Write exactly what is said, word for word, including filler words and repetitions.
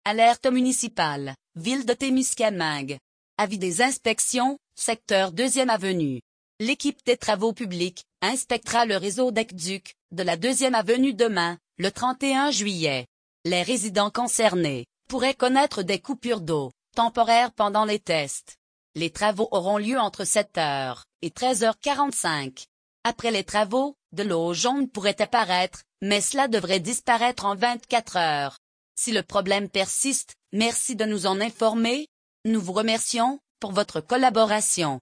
Alerte municipale, ville de Témiscamingue. Avis des inspections, secteur deuxième avenue. L'équipe des travaux publics inspectera le réseau d'aqueduc de la deuxième avenue demain, le trente et un juillet. Les résidents concernés pourraient connaître des coupures d'eau temporaires pendant les tests. Les travaux auront lieu entre sept heures et treize heures quarante-cinq. Après les travaux, de l'eau jaune pourrait apparaître, mais cela devrait disparaître en vingt-quatre heures. Si le problème persiste, merci de nous en informer. Nous vous remercions pour votre collaboration.